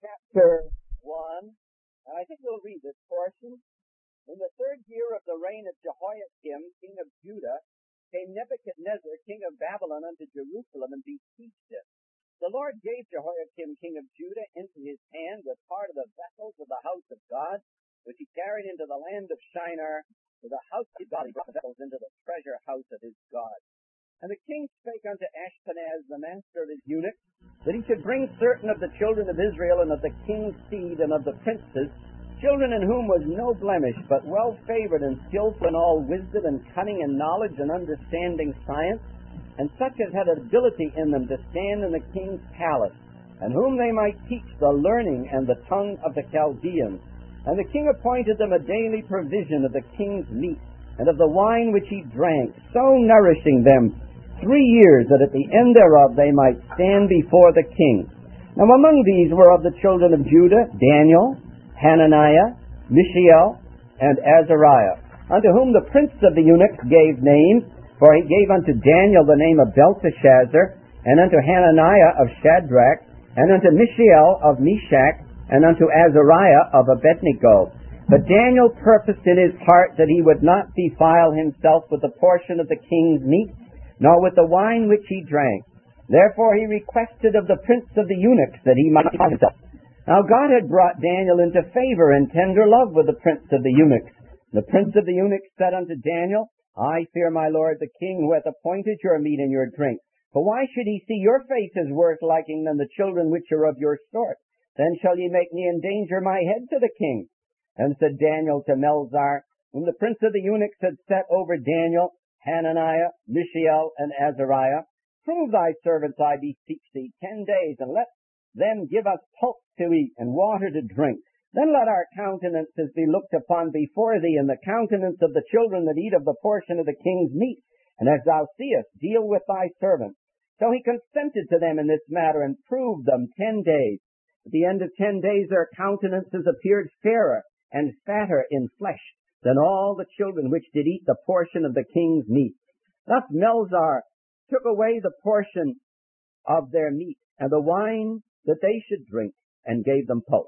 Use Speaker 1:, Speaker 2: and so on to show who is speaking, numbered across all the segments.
Speaker 1: chapter 1, and I think we'll read this portion. In the 3rd year of the reign of Jehoiakim, king of Judah, came Nebuchadnezzar, king of Babylon, unto Jerusalem, and besieged it. The Lord gave Jehoiakim, king of Judah, into his hand with part of the vessels of the house of God, which he carried into the land of Shinar, to the house of God. He brought the vessels into the treasure house of his God. And the king spake unto Ashpenaz, the master of his eunuchs, that he should bring certain of the children of Israel, and of the king's seed, and of the princes, children in whom was no blemish, but well favored and skillful in all wisdom and cunning and knowledge and understanding science, and such as had ability in them to stand in the king's palace, and whom they might teach the learning and the tongue of the Chaldeans. And the king appointed them a daily provision of the king's meat, and of the wine which he drank, so nourishing them 3 years, that at the end thereof they might stand before the king. Now among these were of the children of Judah Daniel, Hananiah, Mishael, and Azariah, unto whom the prince of the eunuchs gave names, for he gave unto Daniel the name of Belteshazzar, and unto Hananiah of Shadrach, and unto Mishael of Meshach, and unto Azariah of Abednego. But Daniel purposed in his heart that he would not defile himself with the portion of the king's meat, nor with the wine which he drank. Therefore he requested of the prince of the eunuchs that he might defile himself. Now God had brought Daniel into favor and tender love with the prince of the eunuchs. The prince of the eunuchs said unto Daniel, I fear my lord the king, who hath appointed your meat and your drink. For why should he see your faces worse liking than the children which are of your sort? Then shall ye make me endanger my head to the king. And said Daniel to Melzar, whom the prince of the eunuchs had set over Daniel, Hananiah, Mishael, and Azariah, prove thy servants, I beseech thee, 10 days, and let them give us pulse to eat and water to drink. Then let our countenances be looked upon before thee, and the countenance of the children that eat of the portion of the king's meat. And as thou seest, deal with thy servants. So he consented to them in this matter, and proved them 10 days. At the end of 10 days their countenances appeared fairer and fatter in flesh than all the children which did eat the portion of the king's meat. Thus Melzar took away the portion of their meat, and the wine that they should drink, and gave them pulse.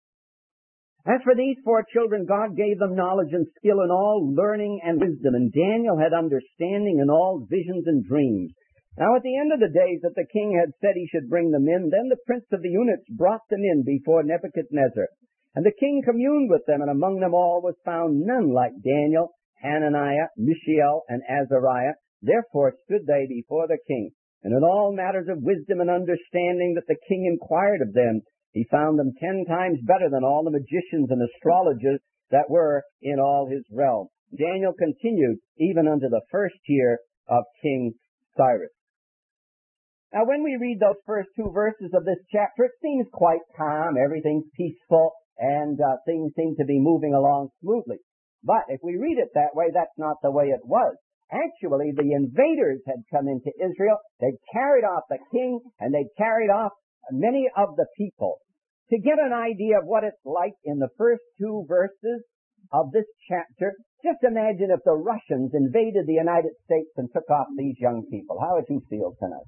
Speaker 1: As for these 4 children, God gave them knowledge and skill in all learning and wisdom, and Daniel had understanding in all visions and dreams. Now at the end of the days that the king had said he should bring them in, then the prince of the eunuchs brought them in before Nebuchadnezzar. And the king communed with them, and among them all was found none like Daniel, Hananiah, Mishael, and Azariah. Therefore stood they before the king. And in all matters of wisdom and understanding that the king inquired of them, he found them 10 times better than all the magicians and astrologers that were in all his realm. Daniel continued even unto the 1st year of King Cyrus. Now when we read those first 2 verses of this chapter, it seems quite calm, everything's peaceful, and things seem to be moving along smoothly. But if we read it that way, that's not the way it was. Actually, the invaders had come into Israel, they'd carried off the king, and they'd carried off many of the people. To get an idea of what it's like in the first 2 verses of this chapter, just imagine if the Russians invaded the United States and took off these young people. How would you feel tonight?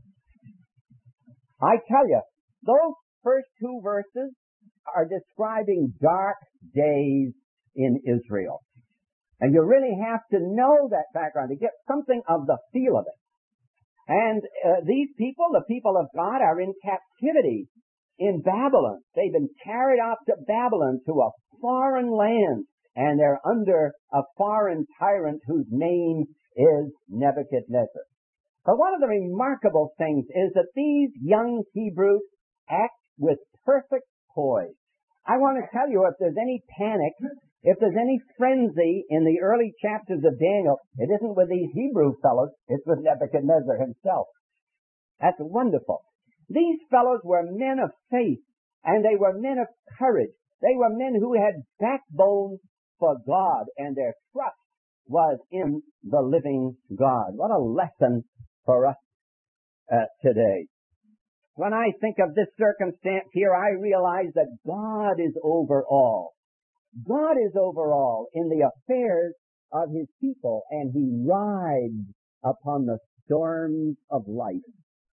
Speaker 1: I tell you, those first 2 verses are describing dark days in Israel. And you really have to know that background to get something of the feel of it. And these people, the people of God, are in captivity in Babylon. They've been carried off to Babylon, to a foreign land, and they're under a foreign tyrant whose name is Nebuchadnezzar. But one of the remarkable things is that these young Hebrews act with perfect poise. I want to tell you, if there's any panic, if there's any frenzy in the early chapters of Daniel, it isn't with these Hebrew fellows, it's with Nebuchadnezzar himself. That's wonderful. These fellows were men of faith, and they were men of courage. They were men who had backbone for God, and their trust was in the living God. What a lesson for us today. When I think of this circumstance here, I realize that God is over all. God is over all in the affairs of his people, and he rides upon the storms of life.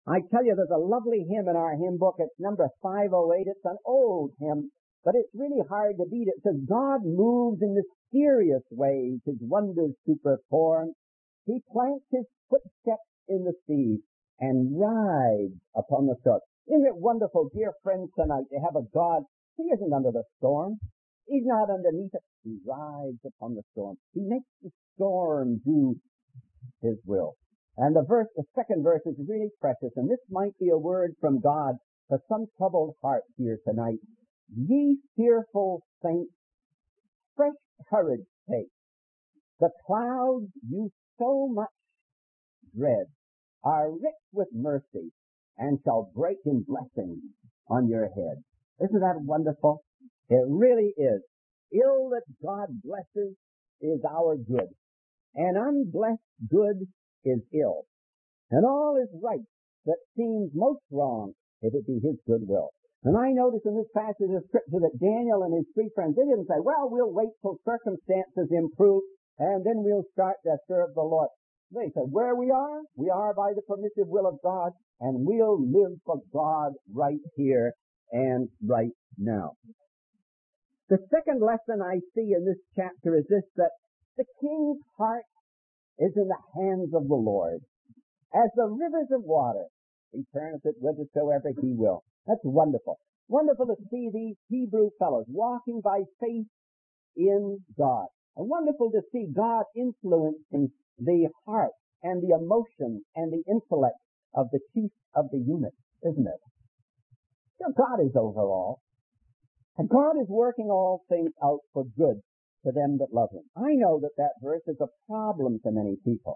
Speaker 2: I tell you, there's a lovely hymn in our hymn book. It's number 508. It's an old hymn, but it's really hard to beat. It says, God moves in mysterious ways, his wonders to perform. He plants his footsteps in the sea and rides upon the shore. Isn't it wonderful, dear friends, tonight to have a God? He isn't under the storm. He's not underneath it. He rides upon the storm. He makes the storm do his will. And the second verse is really precious, and this might be a word from God for some troubled heart here tonight. Ye fearful saints, fresh courage take. The clouds you so much dread are rich with mercy and shall break in blessings on your head. Isn't that wonderful? It really is. Ill that God blesses is our good, and unblessed good is ill. And all is right that seems most wrong if it be his good will. And I notice in this passage of Scripture that Daniel and his three friends, they didn't say, well, we'll wait till circumstances improve and then we'll start to serve the Lord. They said, where we are by the permissive will of God, and we'll live for God right here and right now. The second lesson I see in this chapter is this, that the king's heart is in the hands of the Lord. As the rivers of water, he turneth it whithersoever he will. That's wonderful. Wonderful to see these Hebrew fellows walking by faith in God. And wonderful to see God influencing the heart and the emotions and the intellect of the chief of the unit, isn't it? You know, God is over all. And God is working all things out for good to them that love him. I know that verse is a problem to many people.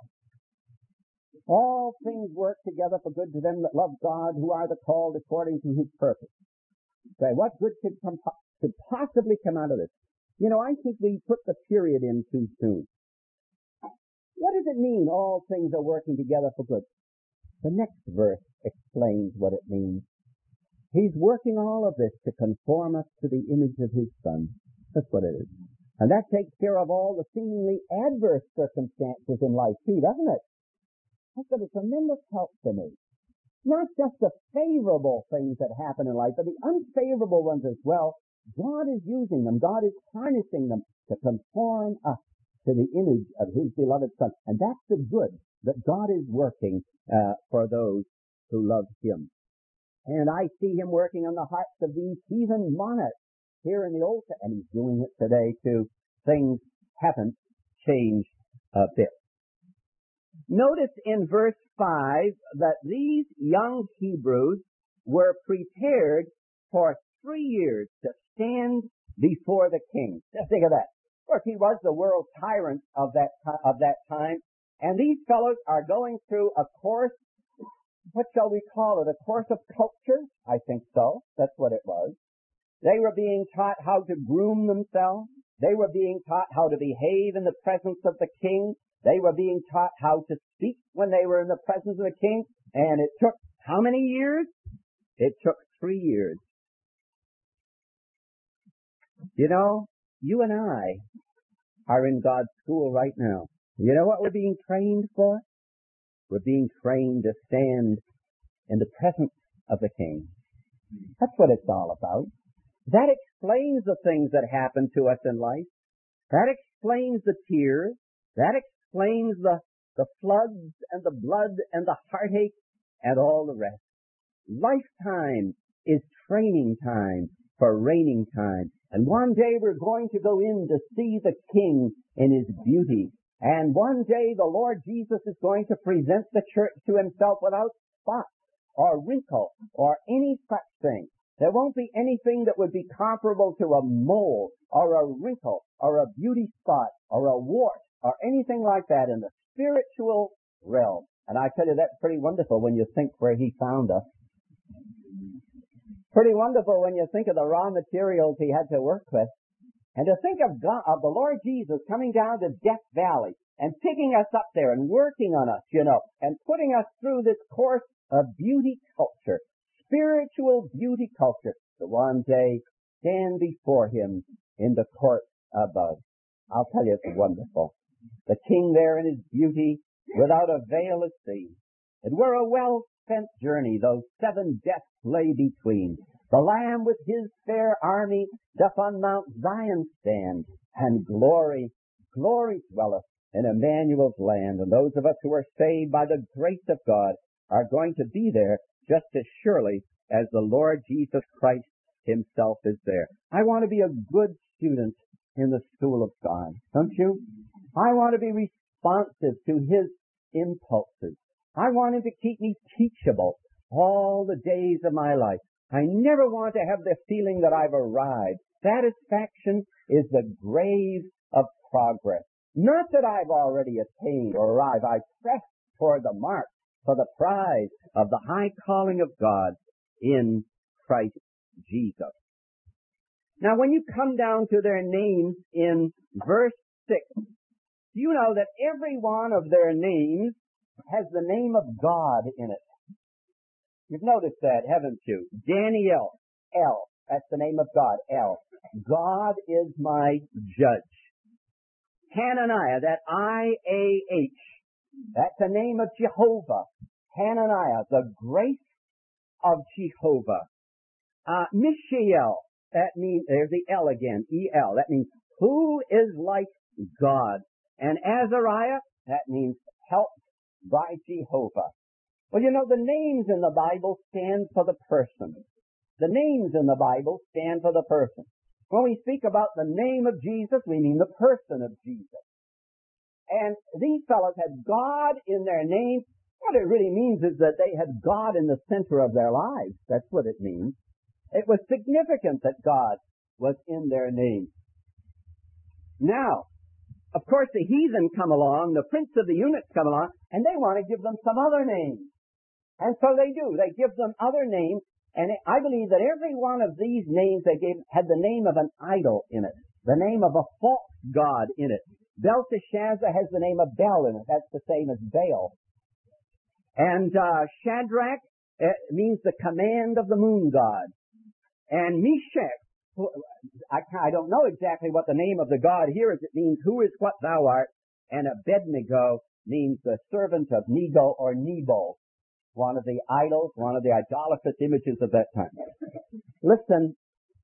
Speaker 2: All things work together for good to them that love God, who are the called according to his purpose. Say, what good could possibly come out of this? You know, I think we put the period in too soon. What does it mean, all things are working together for good? The next verse explains what it means. He's working all of this to conform us to the image of his Son. That's what it is. And that takes care of all the seemingly adverse circumstances in life too, doesn't it? That's been a tremendous help to me. Not just the favorable things that happen in life, but the unfavorable ones as well. God is using them. God is harnessing them to conform us to the image of his beloved Son. And that's the good that God is working for those who love him. And I see him working on the hearts of these heathen monarchs here in the Old Testament, and he's doing it today too. Things haven't changed a bit. Notice in verse 5 that these young Hebrews were prepared for 3 years to stand before the king. Just think of that. Of course, he was the world tyrant of that time, and these fellows are going through a course. What shall we call it? A course of culture? I think so. That's what it was. They were being taught how to groom themselves. They were being taught how to behave in the presence of the king. They were being taught how to speak when they were in the presence of the king. And it took how many years? It took 3 years. You know, you and I are in God's school right now. You know what we're being trained for? We're being trained to stand in the presence of the king. That's what it's all about. That explains the things that happen to us in life. That explains the tears. That explains the floods and the blood and the heartache and all the rest. Lifetime is training time for reigning time. And one day we're going to go in to see the King in his beauty. And one day the Lord Jesus is going to present the church to himself without spot or wrinkle or any such thing. There won't be anything that would be comparable to a mole or a wrinkle or a beauty spot or a wart or anything like that in the spiritual realm. And I tell you, that's pretty wonderful when you think where he found us. Pretty wonderful when you think of the raw materials he had to work with. And to think of God, of the Lord Jesus coming down to Death Valley and picking us up there and working on us, you know, and putting us through this course of beauty culture, spiritual beauty culture, to one day stand before him in the court above. I'll tell you, it's wonderful. The King there in his beauty, without a veil is seen. It were a well spent journey, those 7 deaths lay between. The Lamb with his fair army doth on Mount Zion stand, and glory, glory dwelleth in Emmanuel's land. And those of us who are saved by the grace of God are going to be there just as surely as the Lord Jesus Christ himself is there. I want to be a good student in the school of God, don't you? I want to be responsive to his impulses. I want him to keep me teachable all the days of my life. I never want to have the feeling that I've arrived. Satisfaction is the grave of progress. Not that I've already attained or arrived. I press toward the mark for the prize of the high calling of God in Christ Jesus. Now, when you come down to their names in verse 6, you know that every one of their names has the name of God in it. You've noticed that, haven't you? Daniel, L. That's the name of God, L. God is my judge. Hananiah, that I-A-H. That's the name of Jehovah. Hananiah, the grace of Jehovah. Mishael, that means, there's the L again, E-L. That means, who is like God? And Azariah, that means, helped by Jehovah. Well, you know, the names in the Bible stand for the person. The names in the Bible stand for the person. When we speak about the name of Jesus, we mean the person of Jesus. And these fellows had God in their name. What it really means is that they had God in the center of their lives. That's what it means. It was significant that God was in their name. Now, of course, the heathen come along, the prince of the eunuchs come along, and they want to give them some other names. And so they do. They give them other names, and I believe that every one of these names they gave had the name of an idol in it, the name of a false god in it. Belteshazzar has the name of Bel in it. That's the same as Baal. And Shadrach means the command of the moon god. And Meshach, I don't know exactly what the name of the god here is. It means who is what thou art. And Abednego means the servant of Nego or Nebo, one of the idols, one of the idolatrous images of that time. Listen,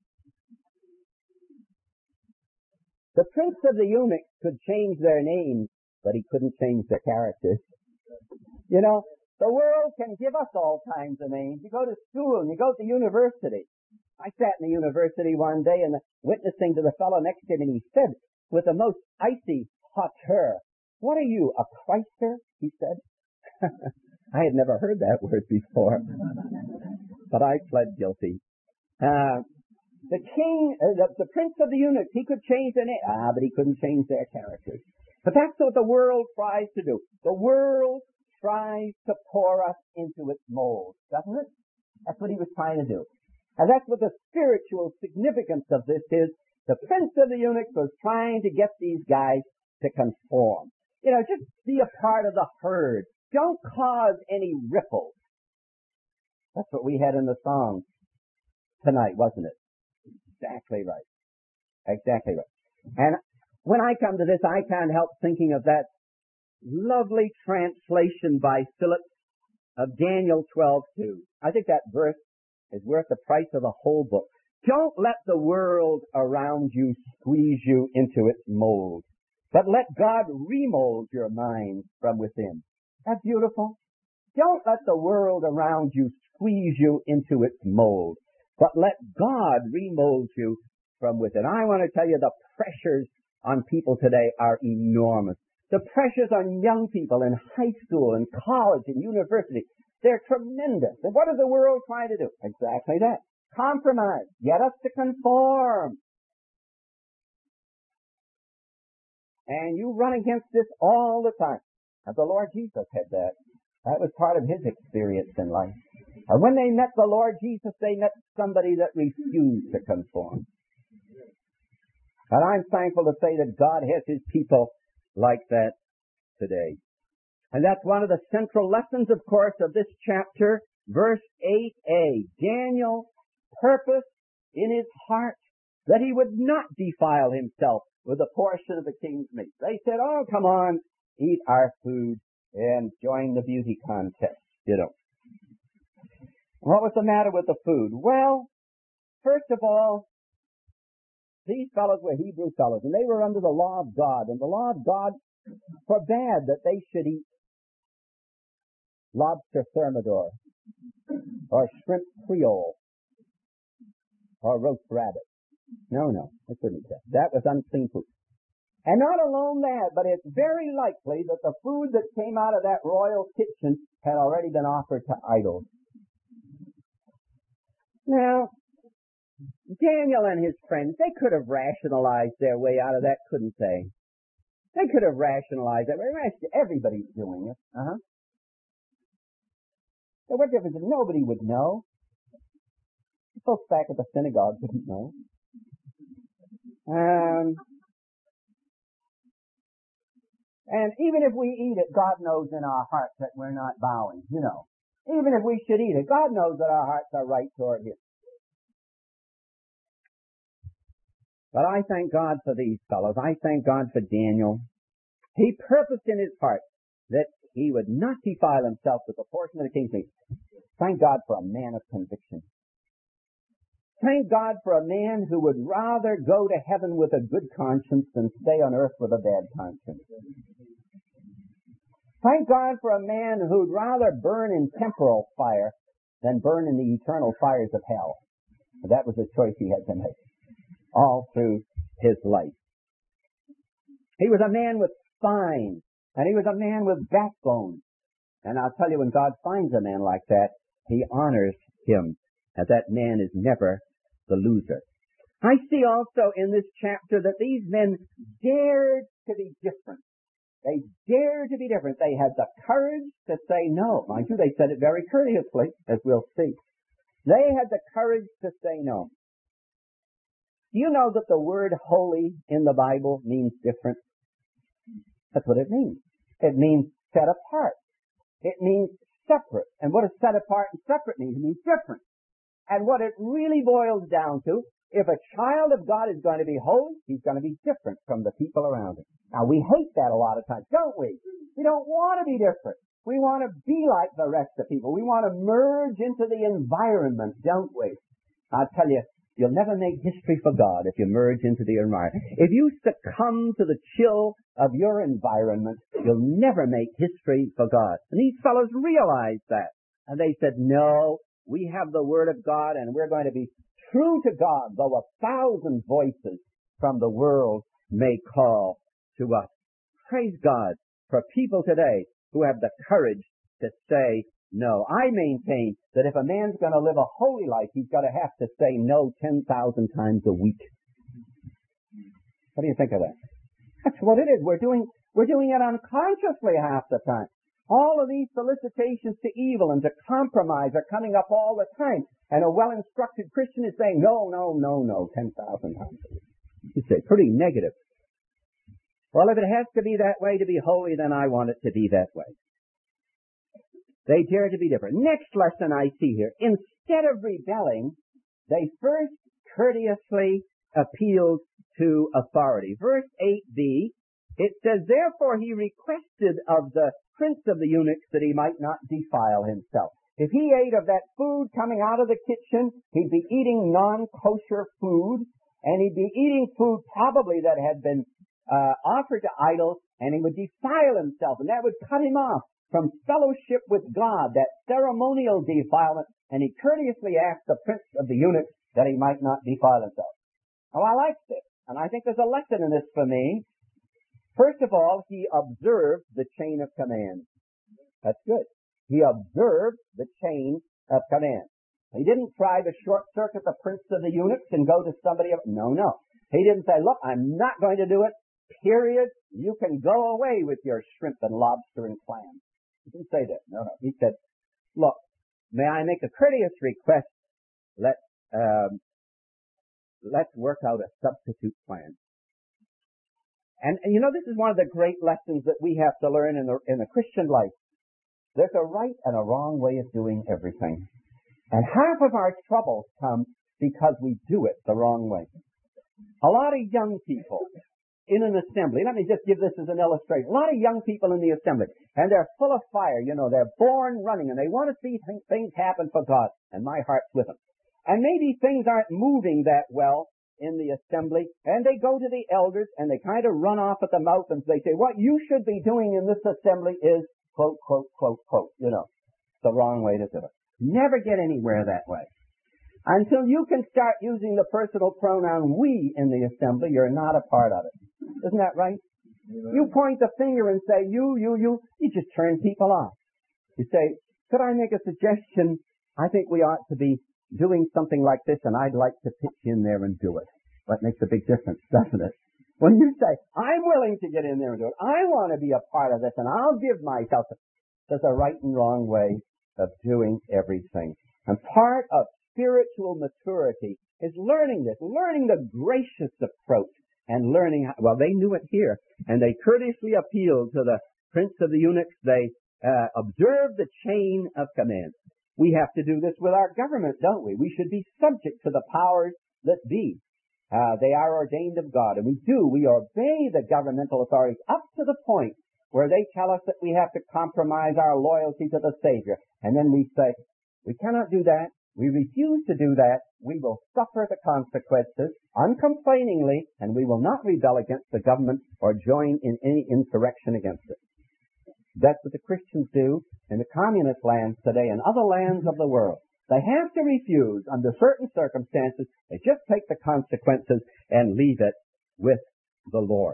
Speaker 2: the prince of the eunuchs could change their names, but he couldn't change their characters. You know, the world can give us all kinds of names. You go to school and you go to university. I sat in the university one day and witnessing to the fellow next to me, and he said, with the most icy hauteur, "What are you, a Christer?" he said. I had never heard that word before, but I pled guilty. The king, the prince of the eunuchs, he could change their name, but he couldn't change their characters. But that's what the world tries to do. The world tries to pour us into its mold, doesn't it? That's what he was trying to do. And that's what the spiritual significance of this is. The prince of the eunuchs was trying to get these guys to conform. You know, just be a part of the herd. Don't cause any ripples. That's what we had in the song tonight, wasn't it? Exactly right. Exactly right. And when I come to this, I can't help thinking of that lovely translation by Phillips of Daniel 12:2. I think that verse is worth the price of the whole book. Don't let the world around you squeeze you into its mold, but let God remold your mind from within. That's beautiful. Don't let the world around you squeeze you into its mold, but let God remold you from within. I want to tell you the pressures on people today are enormous. The pressures on young people in high school and college and university, they're tremendous. And what does the world try to do? Exactly that. Compromise. Get us to conform. And you run against this all the time. And the Lord Jesus had that. That was part of his experience in life. And when they met the Lord Jesus, they met somebody that refused to conform. And I'm thankful to say that God has his people like that today. And that's one of the central lessons, of course, of this chapter, verse 8a. Daniel purposed in his heart that he would not defile himself with a portion of the king's meat. They said, "Oh, come on, eat our food and join the beauty contest," you know. What was the matter with the food? Well, first of all, these fellows were Hebrew fellows, and they were under the law of God, and the law of God forbade that they should eat lobster thermidor, or shrimp creole, or roast rabbit. No, they couldn't eat that. That was unclean food. And not alone that, but it's very likely that the food that came out of that royal kitchen had already been offered to idols. Now, Daniel and his friends, they could have rationalized their way out of that, couldn't they? They could have rationalized that. Everybody's doing it. So what difference? Nobody would know. The folks back at the synagogue didn't know. And even if we eat it, God knows in our hearts that we're not bowing, Even if we should eat it, God knows that our hearts are right toward Him. But I thank God for these fellows. I thank God for Daniel. He purposed in his heart that he would not defile himself with a portion of the king's meat. Thank God for a man of conviction. Thank God for a man who would rather go to heaven with a good conscience than stay on earth with a bad conscience. Thank God for a man who'd rather burn in temporal fire than burn in the eternal fires of hell. That was a choice he had to make all through his life. He was a man with spine, and he was a man with backbone. And I'll tell you, when God finds a man like that, He honors him, and that man is never the loser. I see also in this chapter that these men dared to be different. They dared to be different. They had the courage to say no. Mind you, they said it very courteously, as we'll see. They had the courage to say no. Do you know that the word holy in the Bible means different? That's what it means. It means set apart. It means separate. And what does set apart and separate mean? It means different. And what it really boils down to, if a child of God is going to be holy, he's going to be different from the people around him. Now, we hate that a lot of times, don't we? We don't want to be different. We want to be like the rest of people. We want to merge into the environment, don't we? I'll tell you, you'll never make history for God if you merge into the environment. If you succumb to the chill of your environment, you'll never make history for God. And these fellows realized that. And they said, no, we have the Word of God, and we're going to be true to God, though 1,000 voices from the world may call to us. Praise God for people today who have the courage to say no. I maintain that if a man's going to live a holy life, he's got to have to say no 10,000 times a week. What do you think of that? That's what it is. We're doing it unconsciously half the time. All of these solicitations to evil and to compromise are coming up all the time. And a well-instructed Christian is saying, no, 10,000 times a week. You say, pretty negative. Well, if it has to be that way to be holy, then I want it to be that way. They dare to be different. Next lesson I see here. Instead of rebelling, they first courteously appealed to authority. Verse 8b, it says, therefore he requested of the prince of the eunuchs that he might not defile himself. If he ate of that food coming out of the kitchen, he'd be eating non-kosher food, and he'd be eating food probably that had been offered to idols, and he would defile himself, and that would cut him off from fellowship with God, that ceremonial defilement, and he courteously asked the prince of the eunuchs that he might not defile himself. Now, I like this, and I think there's a lesson in this for me. First of all, he observed the chain of command. That's good. He observed the chain of command. He didn't try to short-circuit the prince of the eunuchs and go to somebody else. No. He didn't say, look, I'm not going to do it, period. You can go away with your shrimp and lobster and clams. He didn't say that. No. He said, look, may I make a courteous request? Let's work out a substitute plan. And you know, this is one of the great lessons that we have to learn in the Christian life. There's a right and a wrong way of doing everything. And half of our troubles come because we do it the wrong way. A lot of young people in an assembly. Let me just give this as an illustration. A lot of young people in the assembly, and they're full of fire. You know, they're born running, and they want to see things happen for God, and my heart's with them. And maybe things aren't moving that well in the assembly, and they go to the elders, and they kind of run off at the mouth, and they say, what you should be doing in this assembly is, quote, quote, quote, quote. You know, it's the wrong way to do it. Never get anywhere that way. Until you can start using the personal pronoun we in the assembly, you're not a part of it. Isn't that right? You point the finger and say you just turn people off. You say, could I make a suggestion? I think we ought to be doing something like this, and I'd like to pitch in there and do it. That makes a big difference, doesn't it? When you say, I'm willing to get in there and do it, I want to be a part of this, and I'll give myself. There's a right and wrong way of doing everything. And part of spiritual maturity is learning this, learning the gracious approach, and learning how, well, they knew it here, and they courteously appealed to the prince of the eunuchs. They observed the chain of command. We have to do this with our government, don't we? We should be subject to the powers that be. They are ordained of God, and we do. We obey the governmental authorities up to the point where they tell us that we have to compromise our loyalty to the Savior. And then we say, we cannot do that. We refuse to do that. We will suffer the consequences uncomplainingly, and we will not rebel against the government or join in any insurrection against it. That's what the Christians do in the communist lands today and other lands of the world. They have to refuse under certain circumstances. They just take the consequences and leave it with the Lord.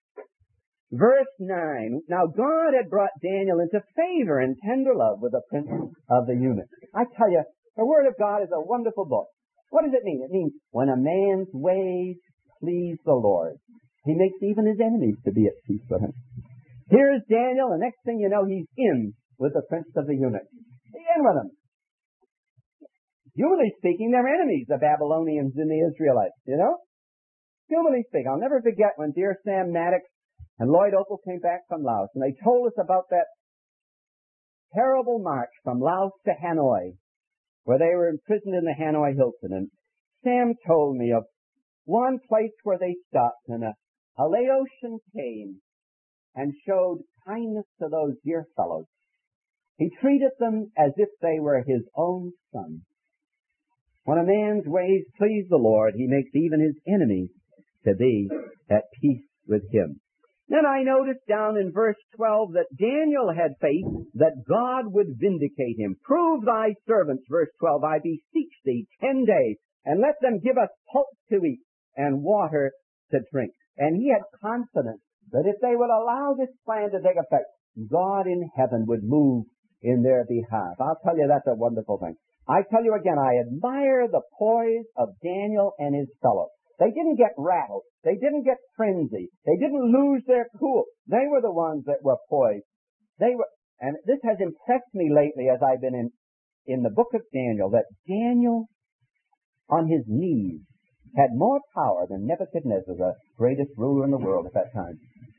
Speaker 2: Verse 9, now God had brought Daniel into favor and tender love with the prince of the eunuchs. I tell you, the Word of God is a wonderful book. What does it mean? It means when a man's ways please the Lord, he makes even his enemies to be at peace with him. Here's Daniel, and next thing you know, he's in with the prince of the eunuchs. He's in with him. Humanly speaking, they're enemies, the Babylonians and the Israelites, you know? Humanly speaking, I'll never forget when dear Sam Maddox and Lloyd Opal came back from Laos, and they told us about that terrible march from Laos to Hanoi, where they were imprisoned in the Hanoi Hilton. And Sam told me of one place where they stopped, and a Laotian came and showed kindness to those dear fellows. He treated them as if they were his own sons. When a man's ways please the Lord, he makes even his enemies to be at peace with him. Then I noticed down in verse 12 that Daniel had faith that God would vindicate him. Prove thy servants, verse 12, I beseech thee 10 days, and let them give us pulp to eat and water to drink. And he had confidence that if they would allow this plan to take effect, God in heaven would move in their behalf. I'll tell you, that's a wonderful thing. I tell you again, I admire the poise of Daniel and his fellows. They didn't get rattled. They didn't get frenzied. They didn't lose their cool. They were the ones that were poised. And this has impressed me lately as I've been in the book of Daniel, that Daniel on his knees had more power than Nebuchadnezzar, the greatest ruler in the world at that time.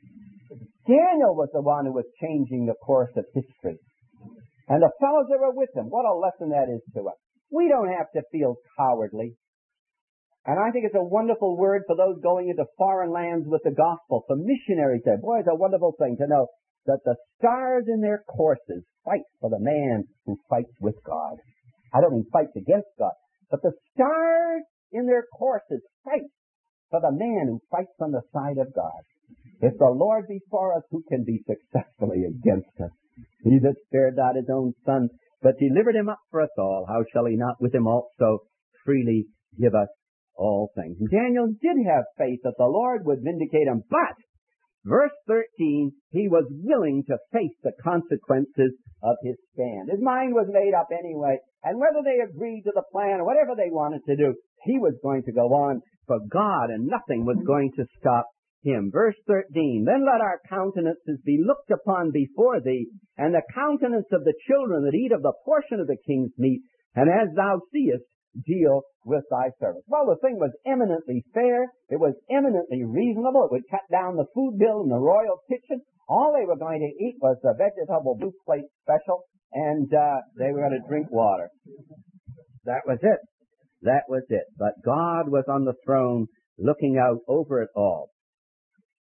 Speaker 2: Daniel was the one who was changing the course of history. And the fellows that were with him, what a lesson that is to us. We don't have to feel cowardly. And I think it's a wonderful word for those going into foreign lands with the gospel, for missionaries there. Boy, it's a wonderful thing to know that the stars in their courses fight for the man who fights with God. I don't mean fights against God, but the stars in their courses fight for the man who fights on the side of God. If the Lord be for us, who can be successfully against us? He that spared not his own son, but delivered him up for us all, how shall he not with him also freely give us all things? And Daniel did have faith that the Lord would vindicate him, but, verse 13, he was willing to face the consequences of his stand. His mind was made up anyway, and whether they agreed to the plan or whatever they wanted to do, he was going to go on for God, and nothing was going to stop him. Verse 13, then let our countenances be looked upon before thee, and the countenance of the children that eat of the portion of the king's meat, and as thou seest, deal with thy servants. Well, the thing was eminently fair. It was eminently reasonable. It would cut down the food bill in the royal kitchen. All they were going to eat was the vegetable blue plate special, and they were going to drink water. That was it. That was it. But God was on the throne looking out over it all.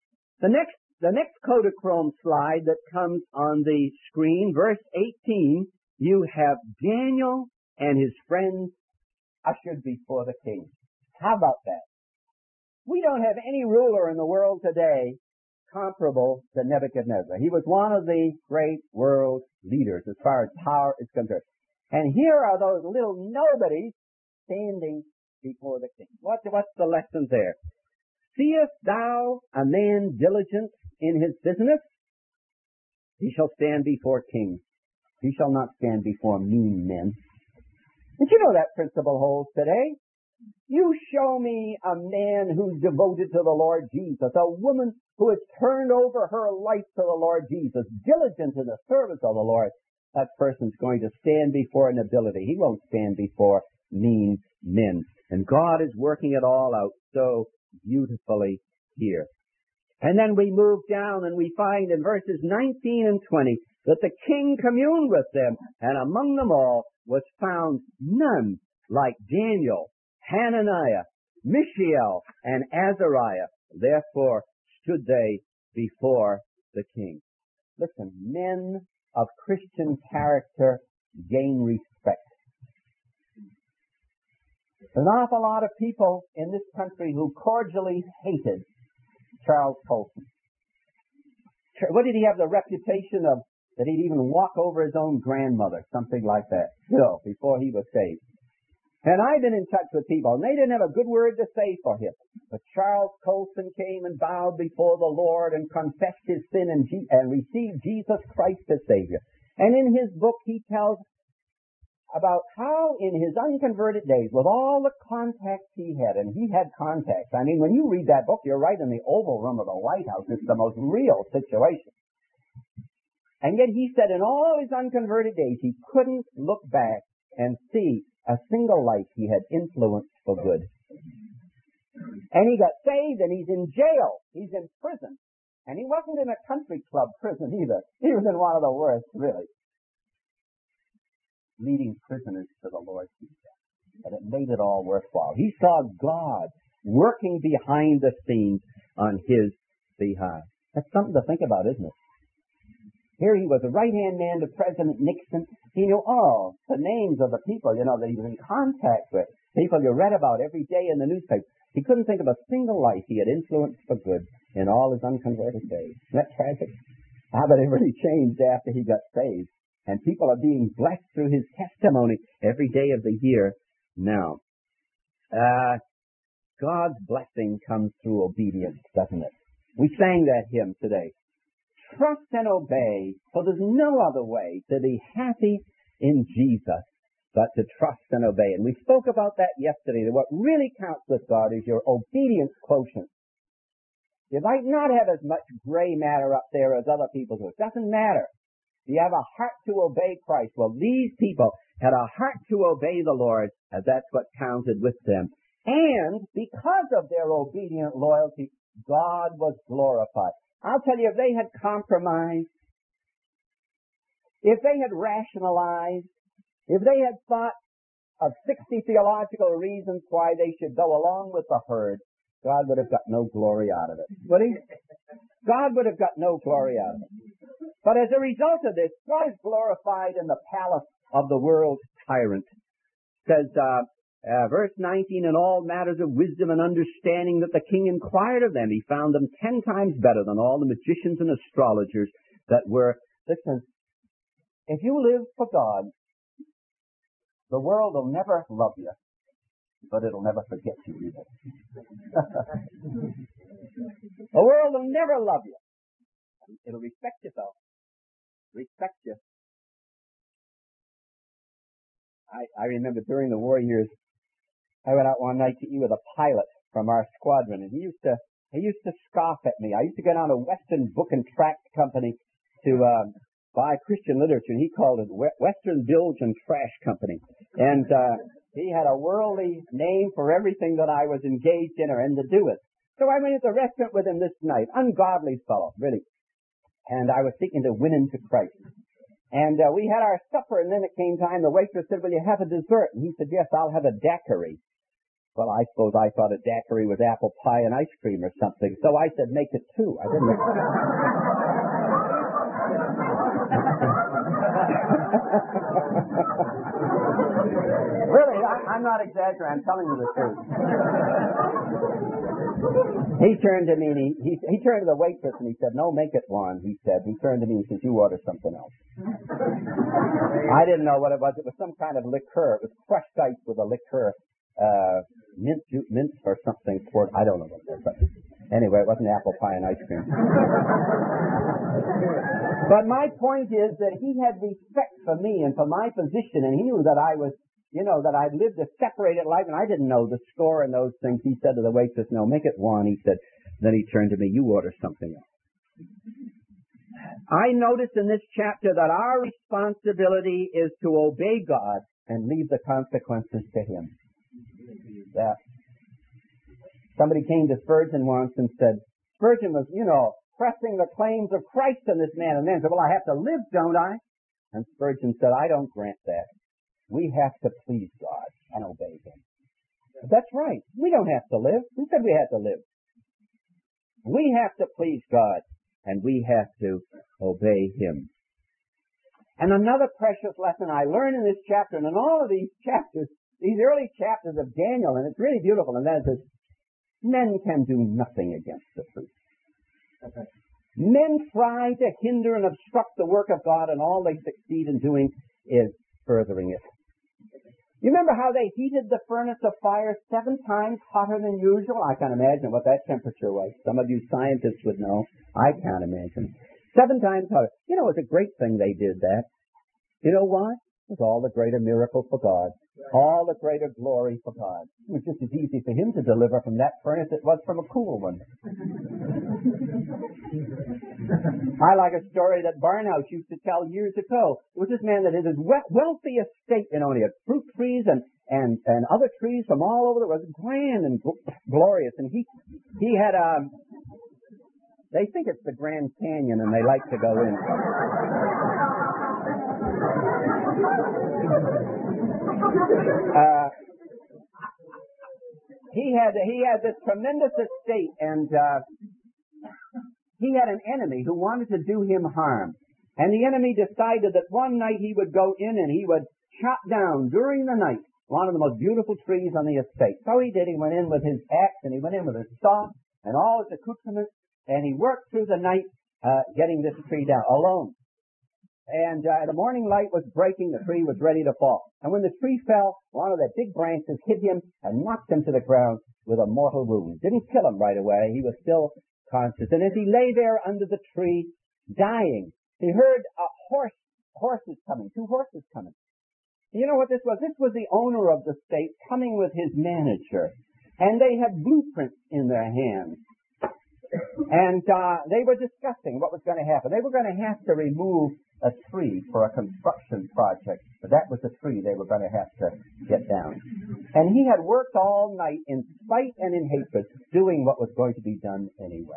Speaker 2: The next Kodachrome slide that comes on the screen, verse 18, you have Daniel and his friends ushered before the king. How about that? We don't have any ruler in the world today comparable to Nebuchadnezzar. He was one of the great world leaders as far as power is concerned. And here are those little nobodies standing before the king. What's the lesson there? Seest thou a man diligent in his business? He shall stand before kings. He shall not stand before mean men. And you know that principle holds today. You show me a man who's devoted to the Lord Jesus, a woman who has turned over her life to the Lord Jesus, diligent in the service of the Lord. That person's going to stand before nobility. He won't stand before mean men. And God is working it all out so beautifully here. And then we move down and we find in verses 19 and 20 that the king communed with them, and among them all was found none like Daniel, Hananiah, Mishael, and Azariah. Therefore stood they before the king. Listen, men of Christian character gain respect. There's an awful lot of people in this country who cordially hated Charles Colson. What did he have the reputation of? That he'd even walk over his own grandmother, something like that, before he was saved. And I've been in touch with people, and they didn't have a good word to say for him. But Charles Colson came and bowed before the Lord and confessed his sin and received Jesus Christ as Savior. And in his book, he tells about how in his unconverted days, with all the contacts he had, and he had contacts. I mean, when you read that book, you're right in the Oval Room of the White House. It's the most real situation. And yet he said in all his unconverted days, he couldn't look back and see a single life he had influenced for good. And he got saved and he's in jail. He's in prison. And he wasn't in a country club prison either. He was in one of the worst, really. Leading prisoners to the Lord Jesus. And it made it all worthwhile. He saw God working behind the scenes on his behalf. That's something to think about, isn't it? Here he was a right-hand man to President Nixon. He knew all the names of the people, that he was in contact with. People you read about every day in the newspaper. He couldn't think of a single life he had influenced for good in all his unconverted days. Isn't that tragic? How about it really changed after he got saved? And people are being blessed through his testimony every day of the year now. God's blessing comes through obedience, doesn't it? We sang that hymn today. Trust and obey, for there's no other way to be happy in Jesus but to trust and obey. And we spoke about that yesterday, that what really counts with God is your obedience quotient. You might not have as much gray matter up there as other people do. It doesn't matter. You have a heart to obey Christ. Well, these people had a heart to obey the Lord, and that's what counted with them. And because of their obedient loyalty, God was glorified. I'll tell you, if they had compromised, if they had rationalized, if they had thought of 60 theological reasons why they should go along with the herd, God would have got no glory out of it. Would he? God would have got no glory out of it. But as a result of this, God is glorified in the palace of the world's tyrant. It says, verse 19, in all matters of wisdom and understanding that the king inquired of them, he found them 10 times better than all the magicians and astrologers that were. Listen, if you live for God, the world will never love you, but it'll never forget you either. The world will never love you. It'll respect you, though. Respect you. I remember during the war years, I went out one night to eat with a pilot from our squadron, and he used to scoff at me. I used to go down to Western Book and Tract Company to buy Christian literature, and he called it Western Bilge and Trash Company. And he had a worldly name for everything that I was engaged in or in to do with. So I went to the restaurant with him this night. Ungodly fellow, really. And I was seeking to win him to Christ. And we had our supper, and then it came time. The waitress said, will you have a dessert? And he said, yes, I'll have a daiquiri. Well, I suppose I thought a daiquiri was apple pie and ice cream or something, so I said make it 2. I didn't. Really, I'm not exaggerating. I'm telling you the truth. He turned to me and he turned to the waitress and he said, "No, make it 1." He said. He turned to me and said, "You order something else." I didn't know what it was. It was some kind of liqueur. It was crushed ice with a liqueur, mint or something. I don't know what it was. But anyway, it wasn't apple pie and ice cream. But my point is that he had respect for me and for my position, and he knew that I was, that I'd lived a separated life, and I didn't know the score and those things. He said to the waitress, "No, make it 1." He said. Then he turned to me, "You order something else." I noticed in this chapter that our responsibility is to obey God and leave the consequences to Him. Yeah. Somebody came to Spurgeon once and said, Spurgeon was, pressing the claims of Christ on this man, and then said, "Well, I have to live, don't I?" And Spurgeon said, "I don't grant that. We have to please God and obey Him." That's right. We don't have to live. Who said we had to live? We have to please God, and we have to obey Him. And another precious lesson I learned in this chapter, and in all of these chapters, these early chapters of Daniel, and it's really beautiful, and that is, men can do nothing against the truth. Men try to hinder and obstruct the work of God, and all they succeed in doing is furthering it. You remember how they heated the furnace of fire 7 times hotter than usual? I can't imagine what that temperature was. Some of you scientists would know. I can't imagine. 7 times hotter. It was a great thing they did that. You know why? It was all the greater miracle for God. All the greater glory for God. It was just as easy for Him to deliver from that furnace as it was from a cool one. I like a story that Barnhouse used to tell years ago. It was this man that had his wealthy estate, he had fruit trees and other trees from all over. It was grand and glorious. And he had they think it's the Grand Canyon and they like to go in. He had this tremendous estate, and he had an enemy who wanted to do him harm. And the enemy decided that one night he would go in and he would chop down during the night one of the most beautiful trees on the estate. So he did. He went in with his axe and he went in with his saw and all his accoutrements, and he worked through the night getting this tree down alone. And the morning light was breaking, the tree was ready to fall. And when the tree fell, one of the big branches hit him and knocked him to the ground with a mortal wound. Didn't kill him right away. He was still conscious. And as he lay there under the tree, dying, he heard horses coming, 2 horses coming. You know what this was? This was the owner of the estate coming with his manager. And they had blueprints in their hands. And they were discussing what was going to happen. They were going to have to remove a tree for a construction project. But that was the tree they were going to have to get down. And he had worked all night in spite and in hatred, doing what was going to be done anyway.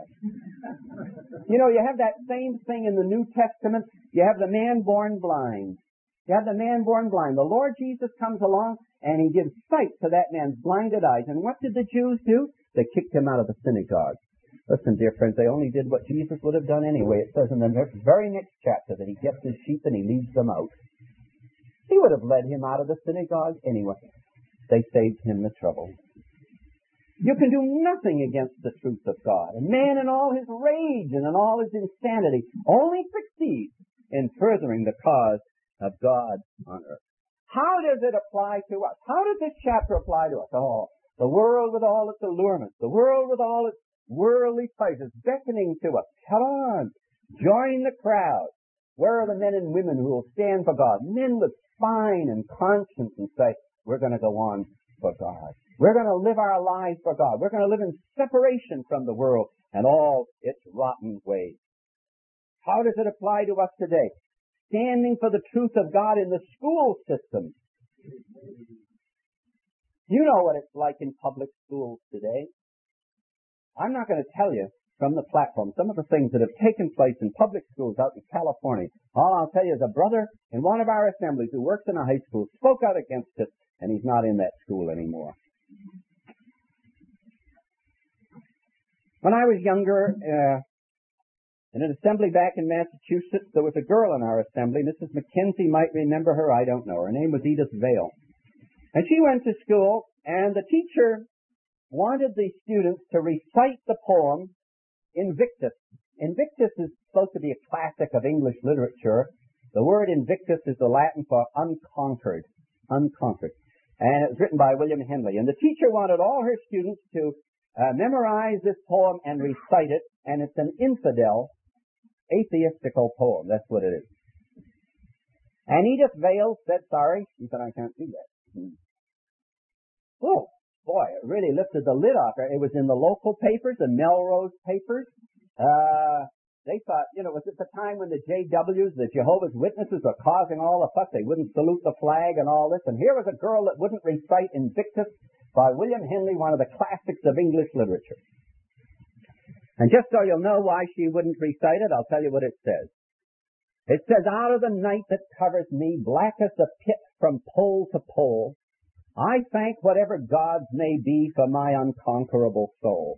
Speaker 2: You have that same thing in the New Testament. You have the man born blind. You have the man born blind. The Lord Jesus comes along and He gives sight to that man's blinded eyes. And what did the Jews do? They kicked him out of the synagogue. Listen, dear friends, they only did what Jesus would have done anyway. It says in the very next chapter that He gets His sheep and He leads them out. He would have led him out of the synagogue anyway. They saved him the trouble. You can do nothing against the truth of God. And man in all his rage and in all his insanity only succeeds in furthering the cause of God on earth. How does it apply to us? How does this chapter apply to us? Oh, the world with all its allurements, the world with all its worldly pleasures beckoning to us. Come on, join the crowd. Where are the men and women who will stand for God? Men with spine and conscience and say, we're going to go on for God. We're going to live our lives for God. We're going to live in separation from the world and all its rotten ways. How does it apply to us today? Standing for the truth of God in the school system. You know what it's like in public schools today. I'm not going to tell you from the platform some of the things that have taken place in public schools out in California. All I'll tell you is a brother in one of our assemblies who works in a high school spoke out against it, and he's not in that school anymore. When I was younger, in an assembly back in Massachusetts, there was a girl in our assembly. Mrs. McKenzie might remember her. I don't know. Her name was Edith Vale. And she went to school, and the teacher wanted the students to recite the poem Invictus. Invictus is supposed to be a classic of English literature. The word Invictus is the Latin for unconquered. Unconquered. And it was written by William Henley. And the teacher wanted all her students to memorize this poem and recite it. And it's an infidel, atheistical poem. That's what it is. And Edith Vale said, sorry. She said, I can't do that. Oh, boy, it really lifted the lid off her. It was in the local papers, the Melrose papers. They thought, it was at the time when the JWs, the Jehovah's Witnesses, were causing all the fuss. They wouldn't salute the flag and all this. And here was a girl that wouldn't recite Invictus by William Henley, one of the classics of English literature. And just so you'll know why she wouldn't recite it, I'll tell you what it says. It says, out of the night that covers me, black as the pit from pole to pole, I thank whatever gods may be for my unconquerable soul.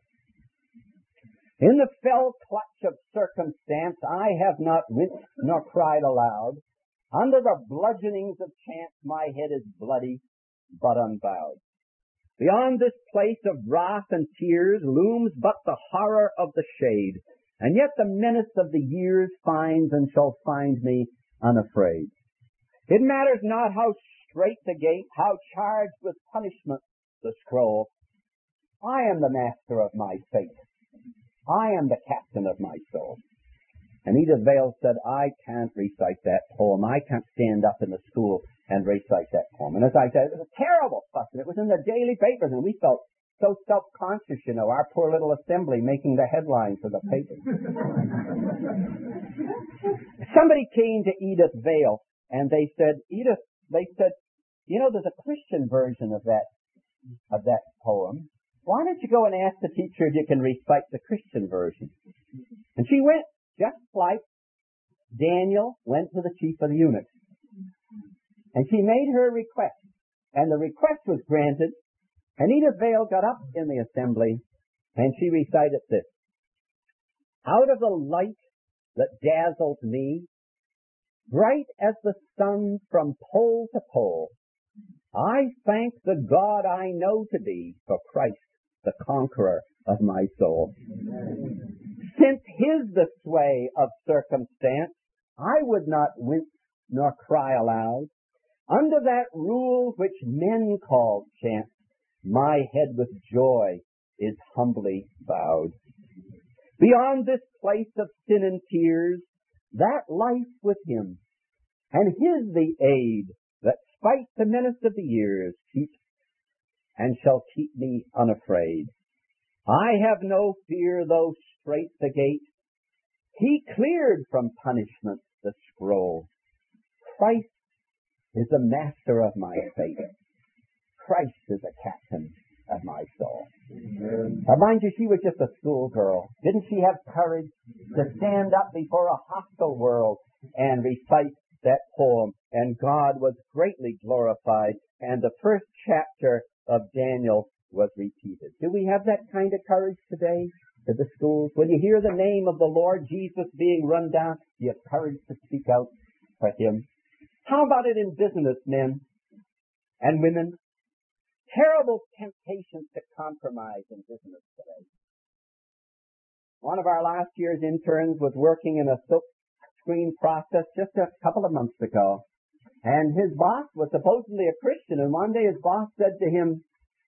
Speaker 2: In the fell clutch of circumstance, I have not winced nor cried aloud. Under the bludgeonings of chance, my head is bloody, but unbowed. Beyond this place of wrath and tears looms but the horror of the shade, and yet the menace of the years finds and shall find me unafraid. It matters not how straight the gate, how charged with punishment the scroll. I am the master of my fate. I am the captain of my soul. And Edith Vale said, I can't recite that poem. I can't stand up in the school and recite that poem. And as I said, it was a terrible fuss. It was in the daily papers, and we felt so self-conscious, our poor little assembly making the headlines of the papers. Somebody came to Edith Vale, and they said, Edith, there's a Christian version of that poem. Why don't you go and ask the teacher if you can recite the Christian version? And she went, just like Daniel went to the chief of the eunuchs. And she made her request. And the request was granted. And Edith Vale got up in the assembly, and she recited this. Out of the light that dazzled me, bright as the sun from pole to pole, I thank the God I know to be for Christ, the conqueror of my soul. Since his the sway of circumstance, I would not wince nor cry aloud. Under that rule which men call chance, my head with joy is humbly bowed. Beyond this place of sin and tears, that life with him, and his the aid that spite the menace of the years keeps and shall keep me unafraid. I have no fear though strait the gate. He cleared from punishment the scroll. Christ is the master of my fate. Christ is the captain of my soul. Now, mind you, she was just a schoolgirl. Didn't she have courage to stand up before a hostile world and recite that poem? And God was greatly glorified, and the first chapter of Daniel was repeated. Do we have that kind of courage today at the schools? When you hear the name of the Lord Jesus being run down, you have courage to speak out for him. How about it in business, men and women? Terrible temptations to compromise in business today. One of our last year's interns was working in a silk screen process just a couple of months ago. And his boss was supposedly a Christian, and one day his boss said to him,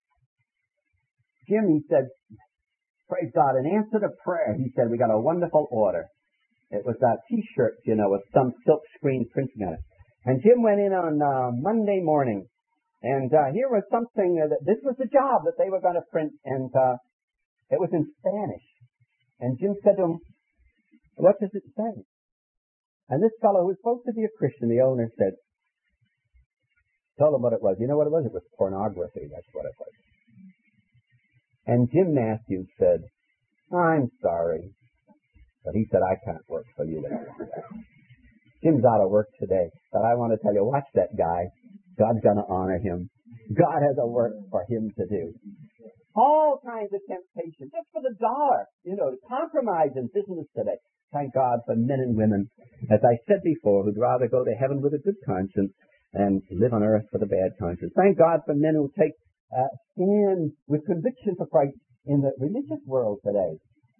Speaker 2: Jim, he said, praise God, in answer to prayer, he said, we got a wonderful order. It was a T-shirt, with some silk screen printing on it. And Jim went in on Monday morning, and here was something, this was the job that they were going to print, and it was in Spanish. And Jim said to him, what does it say? And this fellow, who was supposed to be a Christian, the owner, said, told him what it was. You know what it was? It was pornography. That's what it was. And Jim Matthews said, I'm sorry. But he said, I can't work for you anymore. Jim's out of work today. But I want to tell you, watch that guy. God's going to honor him. God has a work for him to do. All kinds of temptation, just for the dollar, to compromise in business today. Thank God for men and women, as I said before, who'd rather go to heaven with a good conscience and live on earth with a bad conscience. Thank God for men who take stand with conviction for Christ in the religious world today.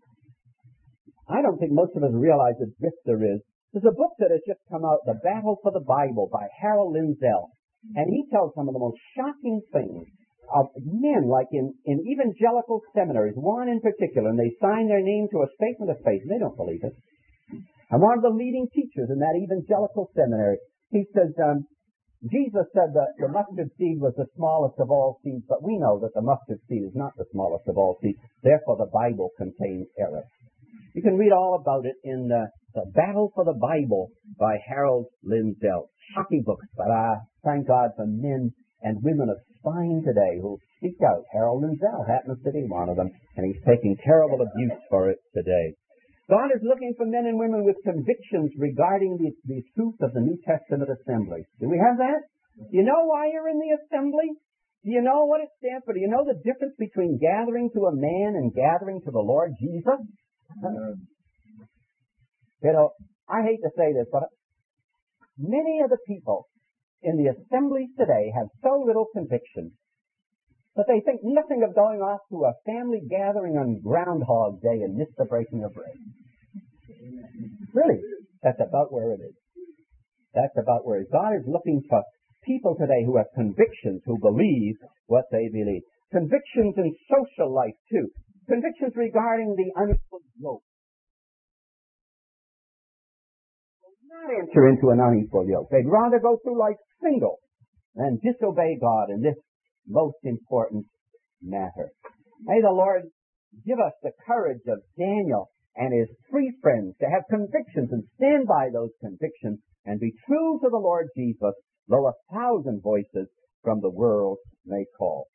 Speaker 2: I don't think most of us realize the drift there is. There's a book that has just come out, The Battle for the Bible by Harold Lindsell, and he tells some of the most shocking things of men, like in evangelical seminaries, one in particular, and they sign their name to a statement of faith, and they don't believe it. And one of the leading teachers in that evangelical seminary, he says, Jesus said that the mustard seed was the smallest of all seeds, but we know that the mustard seed is not the smallest of all seeds. Therefore, the Bible contains error. You can read all about it in The Battle for the Bible by Harold Lindsell. Shocking books, but thank God for men and women of spine today who speak out. Harold Lindsell happens to be one of them, and he's taking terrible abuse for it today. God is looking for men and women with convictions regarding the truth of the New Testament assembly. Do we have that? Do you know why you're in the assembly? Do you know what it stands for? Do you know the difference between gathering to a man and gathering to the Lord Jesus? I hate to say this, but many of the people in the assemblies today have so little conviction that they think nothing of going off to a family gathering on Groundhog Day and miss the breaking of bread. Really, that's about where it is. That's about where it is. God is looking for people today who have convictions, who believe what they believe. Convictions in social life, too. Convictions regarding the unequal yoke. Not enter into an unequal yoke. They'd rather go through life single than disobey God in this most important matter. May the Lord give us the courage of Daniel and his three friends to have convictions and stand by those convictions and be true to the Lord Jesus, though 1,000 voices from the world may call.